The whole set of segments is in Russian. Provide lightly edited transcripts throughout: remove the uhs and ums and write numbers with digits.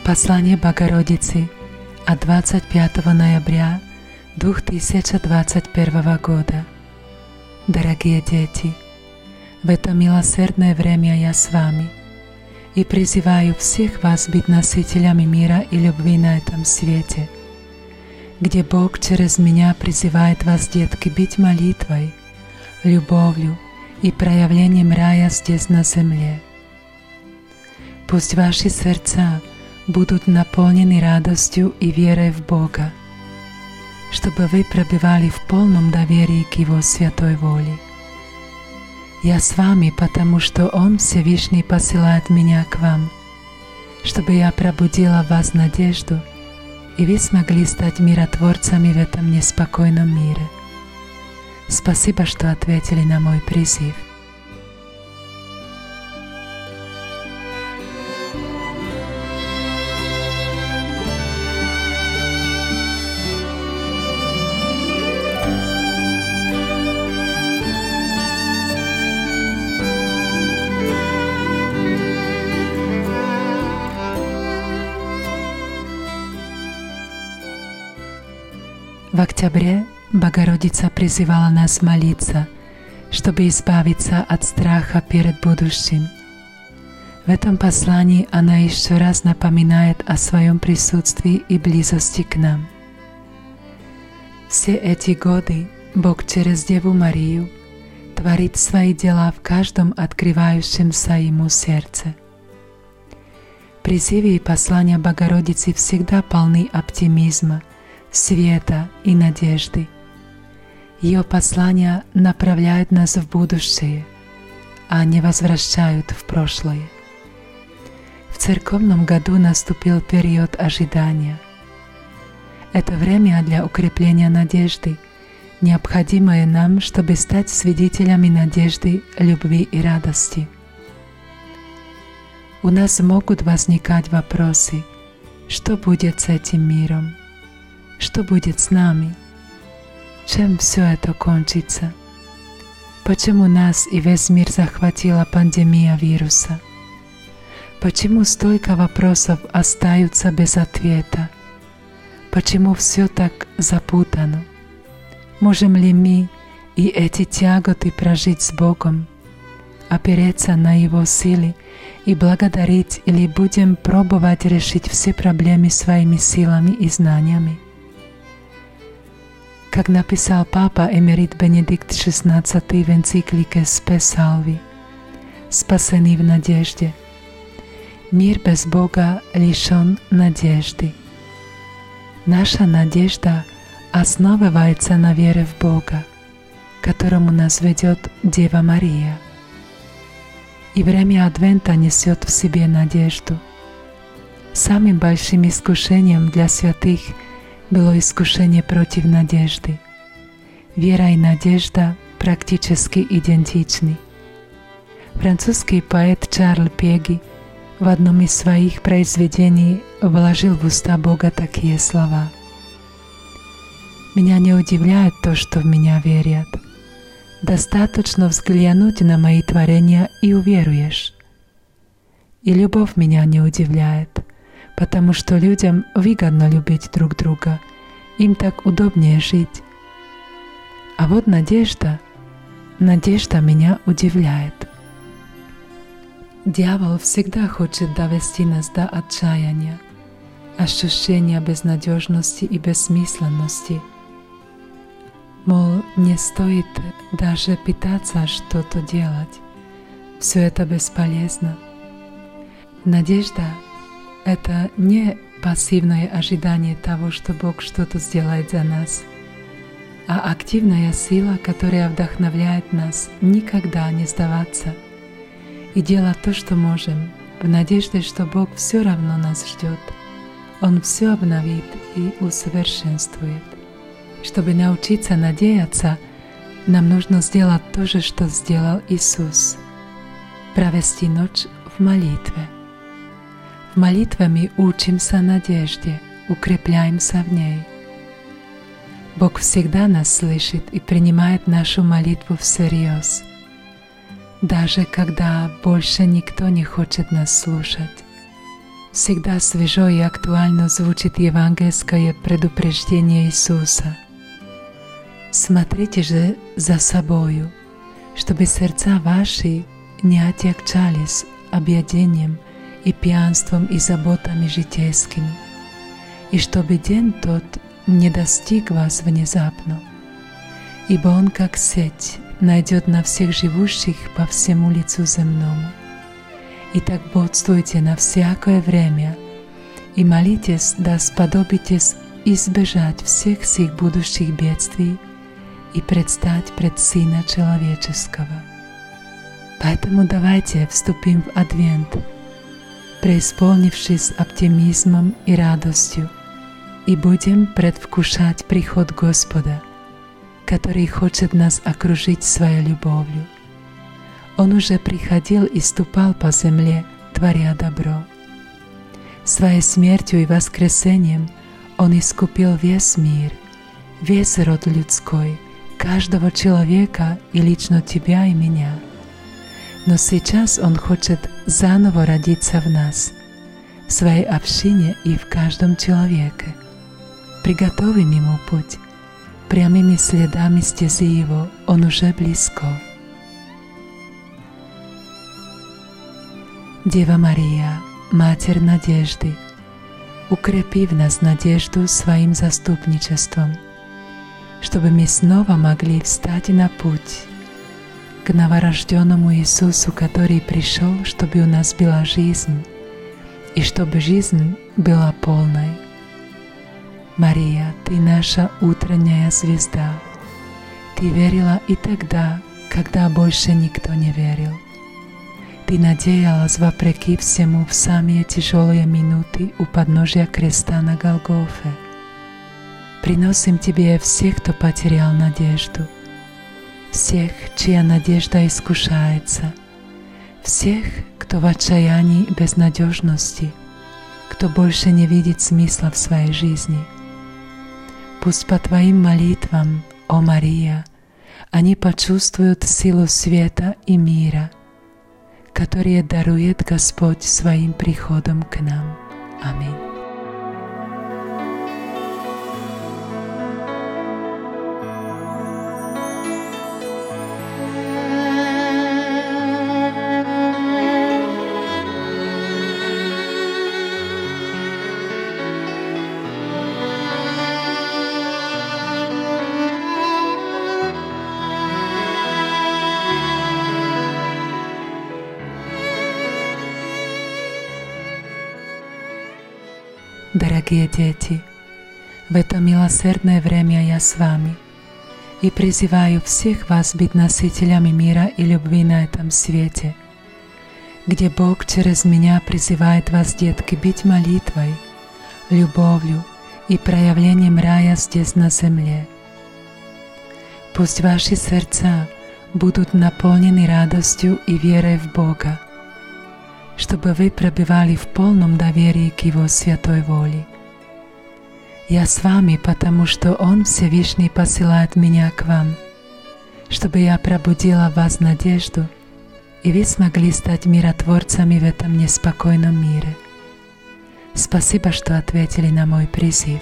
Послание Богородицы от 25 ноября 2021 года. Дорогие дети, в это милосердное время я с вами и призываю всех вас быть носителями мира и любви на этом свете, где Бог через меня призывает вас, детки, быть молитвой, любовью и проявлением рая здесь на земле. Пусть ваши сердца будут наполнены радостью и верой в Бога, чтобы вы пребывали в полном доверии к Его святой воле. Я с вами, потому что Он Всевышний посылает меня к вам, чтобы я пробудила в вас надежду, и вы смогли стать миротворцами в этом неспокойном мире. Спасибо, что ответили на мой призыв. В октябре Богородица призывала нас молиться, чтобы избавиться от страха перед будущим. В этом послании она еще раз напоминает о своем присутствии и близости к нам. Все эти годы Бог через Деву Марию творит свои дела в каждом открывающемся Ему сердце. Призывы и послания Богородицы всегда полны оптимизма, света и надежды. Ее послания направляют нас в будущее, а не возвращают в прошлое. В церковном году наступил период ожидания. Это время для укрепления надежды, необходимое нам, чтобы стать свидетелями надежды, любви и радости. У нас могут возникать вопросы: что будет с этим миром? Что будет с нами? Чем все это кончится? Почему нас и весь мир захватила пандемия вируса? Почему столько вопросов остаются без ответа? Почему все так запутано? Можем ли мы и эти тяготы прожить с Богом, опереться на Его силы и благодарить, или будем пробовать решить все проблемы своими силами и знаниями? Как написал папа эмерит Бенедикт XVI в энциклике «Spe Salvi», «Спасены в надежде», мир без Бога лишен надежды. Наша надежда основывается на вере в Бога, к которому нас ведет Дева Мария. И время Адвента несет в себе надежду. Самым большим искушением для святых было искушение против надежды. Вера и надежда практически идентичны. Французский поэт Шарль Пеги в одном из своих произведений вложил в уста Бога такие слова: «Меня не удивляет то, что в меня верят. Достаточно взглянуть на мои творения, и уверуешь. И любовь меня не удивляет, потому что людям выгодно любить друг друга, им так удобнее жить. А вот надежда меня удивляет». Дьявол всегда хочет довести нас до отчаяния, ощущения безнадежности и бессмысленности. Мол, не стоит даже пытаться что-то делать, все это бесполезно. Надежда — это не пассивное ожидание того, что Бог что-то сделает за нас, а активная сила, которая вдохновляет нас никогда не сдаваться и делать то, что можем, в надежде, что Бог все равно нас ждет. Он все обновит и усовершенствует. Чтобы научиться надеяться, нам нужно сделать то же, что сделал Иисус — провести ночь в молитве. В молитве мы учимся надежде, укрепляемся в ней. Бог всегда нас слышит и принимает нашу молитву всерьез, даже когда больше никто не хочет нас слушать. Всегда свежо и актуально звучит евангельское предупреждение Иисуса. Смотрите же за собою, чтобы сердца ваши не отягчались объедением и пьянством и заботами житейскими, и чтобы день тот не достиг вас внезапно, ибо он, как сеть, найдет на всех живущих по всему лицу земному. Итак, бодствуйте на всякое время и молитесь, да сподобитесь избежать всех сих будущих бедствий и предстать пред Сына Человеческого. Поэтому давайте вступим в Адвент, преисполнившись оптимизмом и радостью, и будем предвкушать приход Господа, который хочет нас окружить своей любовью. Он уже приходил и ступал по земле, творя добро. Своей смертью и воскресением Он искупил весь мир, весь род людской, каждого человека и лично тебя и меня. Но сейчас Он хочет заново родиться в нас, в своей общине и в каждом человеке. Приготовим Ему путь, прямыми следами стези Его Он уже близко. Дева Мария, Матерь надежды, укрепи в нас надежду своим заступничеством, чтобы мы снова могли встать на путь к новорожденному Иисусу, который пришел, чтобы у нас была жизнь, и чтобы жизнь была полной. Мария, Ты наша утренняя звезда. Ты верила и тогда, когда больше никто не верил. Ты надеялась вопреки всему в самые тяжелые минуты у подножия креста на Голгофе. Приносим Тебе всех, кто потерял надежду, всех, чья надежда искушается, всех, кто в отчаянии и безнадежности, кто больше не видит смысла в своей жизни. Пусть по Твоим молитвам, о Мария, они почувствуют силу света и мира, которые дарует Господь своим приходом к нам. Аминь. Дорогие дети, в это милосердное время я с вами и призываю всех вас быть носителями мира и любви на этом свете, где Бог через меня призывает вас, детки, быть молитвой, любовью и проявлением рая здесь на земле. Пусть ваши сердца будут наполнены радостью и верой в Бога, чтобы вы пребывали в полном доверии к Его святой воле. Я с вами, потому что Он Всевышний посылает меня к вам, чтобы я пробудила в вас надежду, и вы смогли стать миротворцами в этом неспокойном мире. Спасибо, что ответили на мой призыв.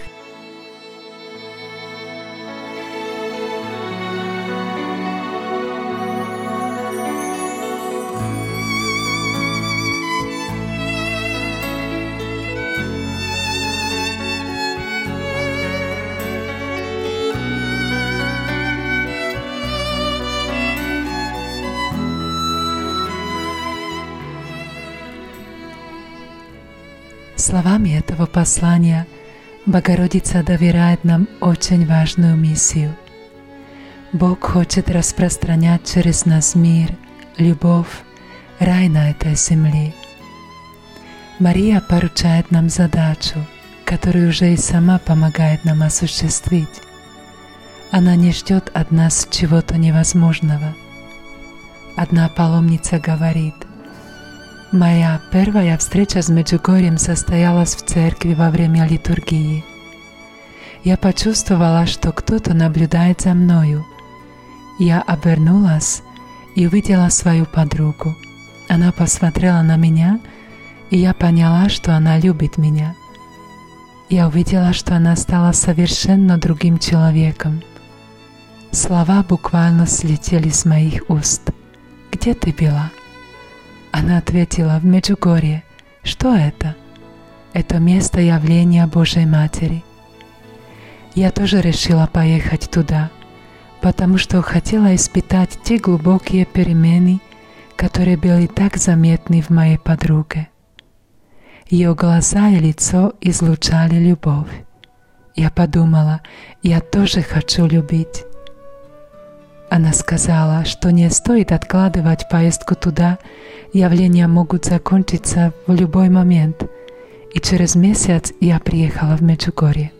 Словами этого послания Богородица доверяет нам очень важную миссию. Бог хочет распространять через нас мир, любовь, рай на этой земле. Мария поручает нам задачу, которую уже и сама помогает нам осуществить. Она не ждет от нас чего-то невозможного. Одна паломница говорит: «Моя первая встреча с Меджугорьем состоялась в церкви во время литургии. Я почувствовала, что кто-то наблюдает за мною. Я обернулась и увидела свою подругу. Она посмотрела на меня И я поняла, что она любит меня. Я увидела, что она стала совершенно другим человеком. Слова буквально слетели с моих уст. «Где ты была?» Она ответила: «В Меджугорье». «Что это?» «Это место явления Божьей Матери». Я тоже решила поехать туда, потому что хотела испытать те глубокие перемены, которые были так заметны в моей подруге. Ее глаза и лицо излучали любовь. Я подумала: я тоже хочу любить. Она сказала, что не стоит откладывать поездку туда, явления могут закончиться в любой момент, и через месяц я приехала в Меджугорье.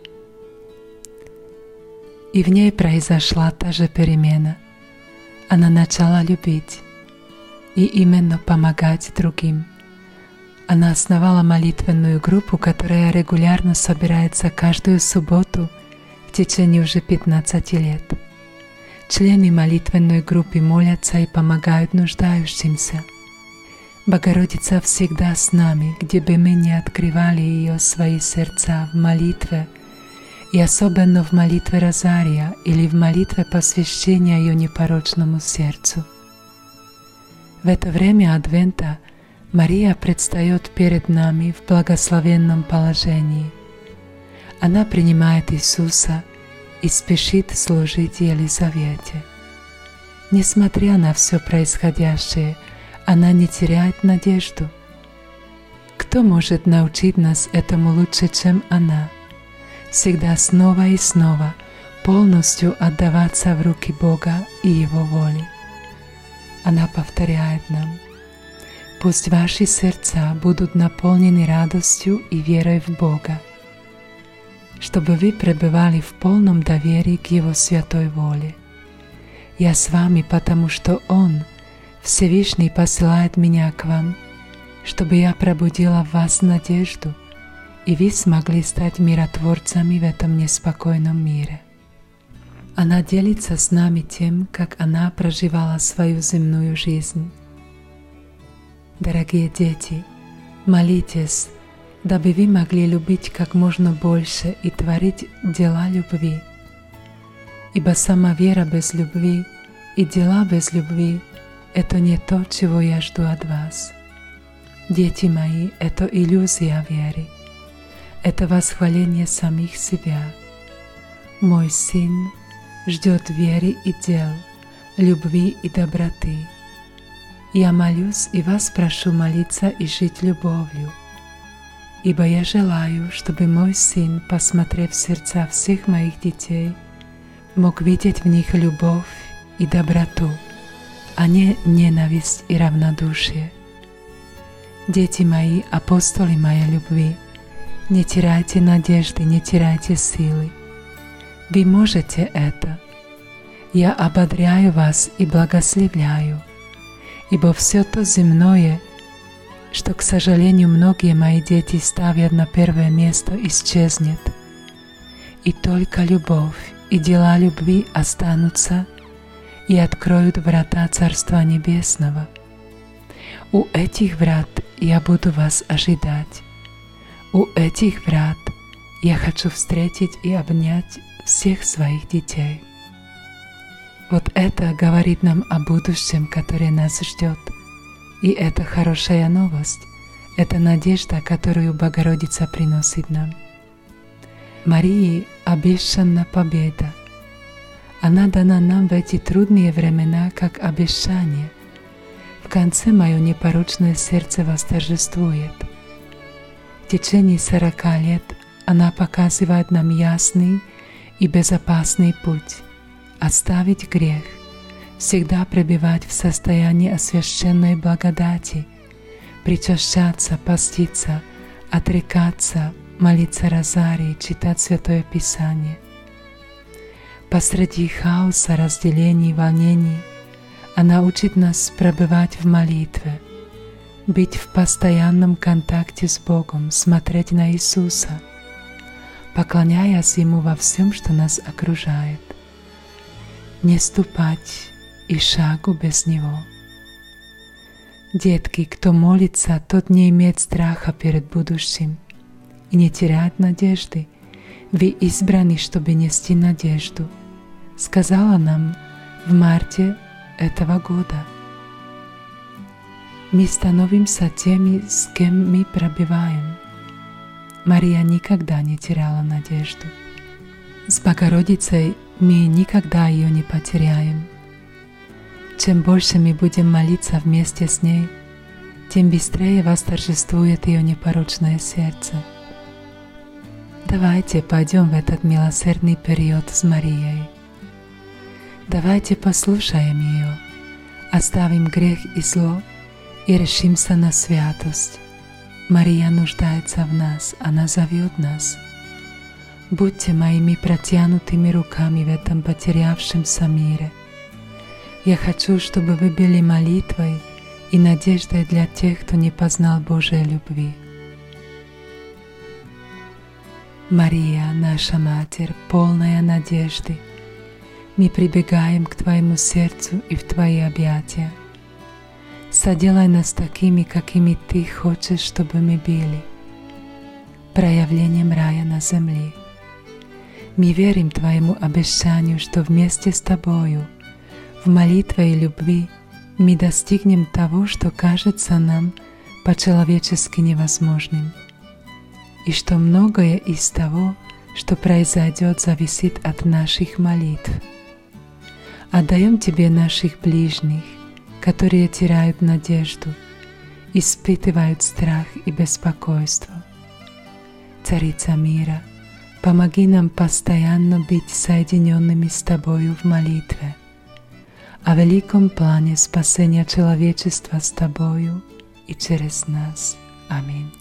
И в ней произошла та же перемена. Она начала любить и именно помогать другим. Она основала молитвенную группу, которая регулярно собирается каждую субботу в течение уже 15 лет. Члены молитвенной группы молятся и помогают нуждающимся. Богородица всегда с нами, где бы мы ни открывали ее свои сердца в молитве, и особенно в молитве Розария или в молитве посвящения ее непорочному сердцу. В это время Адвента Мария предстает перед нами в благословенном положении. Она принимает Иисуса и спешит служить Елизавете. Несмотря на все происходящее, она не теряет надежду. Кто может научить нас этому лучше, чем она? Всегда снова и снова полностью отдаваться в руки Бога и Его воли. Она повторяет нам: «Пусть ваши сердца будут наполнены радостью и верой в Бога, чтобы вы пребывали в полном доверии к Его святой воле. Я с вами, потому что Он, Всевышний, посылает меня к вам, чтобы я пробудила в вас надежду, и вы смогли стать миротворцами в этом неспокойном мире». Она делится с нами тем, как она проживала свою земную жизнь. Дорогие дети, молитесь, дабы вы могли любить как можно больше и творить дела любви. Ибо сама вера без любви и дела без любви – это не то, чего я жду от вас. Дети мои, это иллюзия веры. Это восхваление самих себя. Мой сын ждет веры и дел, любви и доброты. Я молюсь и вас прошу молиться и жить любовью, ибо я желаю, чтобы мой сын, посмотрев в сердца всех моих детей, мог видеть в них любовь и доброту, а не ненависть и равнодушие. Дети мои, апостолы моей любви, не теряйте надежды, не теряйте силы. Вы можете это. Я ободряю вас и благословляю, ибо все то земное, что, к сожалению, многие мои дети ставят на первое место, исчезнет, и только любовь и дела любви останутся и откроют врата Царства Небесного. У этих врат я буду вас ожидать. У этих врат я хочу встретить и обнять всех своих детей. Вот это говорит нам о будущем, которое нас ждет. И это хорошая новость, это надежда, которую Богородица приносит нам. Марии обещана победа. Она дана нам в эти трудные времена как обещание. В конце мое непорочное сердце восторжествует. В течение 40 лет она показывает нам ясный и безопасный путь. Оставить грех, всегда пребывать в состоянии освященной благодати, причащаться, поститься, отрекаться, молиться розарий, читать Святое Писание. Посреди хаоса, разделений, волнений она учит нас пребывать в молитве, быть в постоянном контакте с Богом, смотреть на Иисуса, поклоняясь Ему во всем, что нас окружает. Не ступать и шагу без Него. Детки, кто молится, тот не имеет страха перед будущим и не теряет надежды. Вы избраны, чтобы нести надежду, сказала нам в марте этого года. Мы становимся теми, с кем мы пробиваем. Мария никогда не теряла надежду. С Богородицей мы никогда ее не потеряем. Чем больше мы будем молиться вместе с ней, тем быстрее восторжествует ее непорочное сердце. Давайте пойдем в этот милосердный период с Марией. Давайте послушаем ее, оставим грех и зло и решимся на святость. Мария нуждается в нас, она зовет нас. Будьте моими протянутыми руками в этом потерявшемся мире. Я хочу, чтобы вы были молитвой и надеждой для тех, кто не познал Божьей любви. Мария, наша Матерь, полная надежды, мы прибегаем к Твоему сердцу и в Твои объятия. Соделай нас такими, какими Ты хочешь, чтобы мы были, проявлением рая на земле. Мы верим Твоему обещанию, что вместе с Тобою, в молитве и любви, мы достигнем того, что кажется нам по-человечески невозможным, и что многое из того, что произойдет, зависит от наших молитв. Отдаем Тебе наших ближних, которые теряют надежду, испытывают страх и беспокойство. Царица мира, помоги нам постоянно быть соединенными с Тобою в молитве, о великом плане спасения человечества с Тобою и через нас. Аминь.